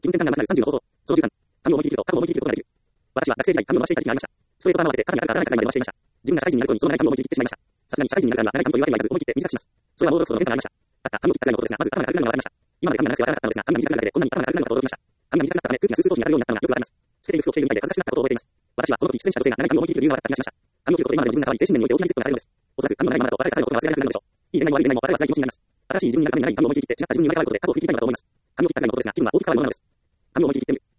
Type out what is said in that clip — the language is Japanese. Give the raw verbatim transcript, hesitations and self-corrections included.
気分転換がなくなるさんじゅうの方法。操縦さん。紙を思い切り切ると、過去を思い切り切ることができる。私は学生時代、紙を回していた時期がありました。ストレートパターンを合わせて、肩に当たらなくならないくらいまで回していました。自分が社会人になる頃にその長い紙を思い切り切ってしまいました。さすがに社会人になるからには長い紙というわけにはいかず、思い切って短くします。それはもうろくとの変化がありました。たった、紙を切ったくらいのことですが、まず頭が軽くなるのが分かりました。今まで紙が長くてわからなかったのですが、紙が短くなるだけでこんなに頭が軽くなるのかと驚きました。紙が短くなったため、空気がスースーとに当たるようになったのがよくわかります。捨てている服を着ているみたいで恥ずかしくなったことを覚えています。私はこの時、出演した女性が長い紙を思い切り切る理由が分かった気がしました。紙を切ることで今までの自分の中に精神面において大きなリスクがされるのです。おそらく紙のないままだと別れた彼のことが忘れられなくなるのでしょう。いい恋愛も悪い恋愛も別れは辛い気持ちになります。新しい自分になるために長い紙を思い切り切って違った自分に生まれ変わることで過去を振り切りたいのだと思います。紙を切ったくらいのことですが、気分は大きく変わるものなのです。紙を思い切り切ってみる。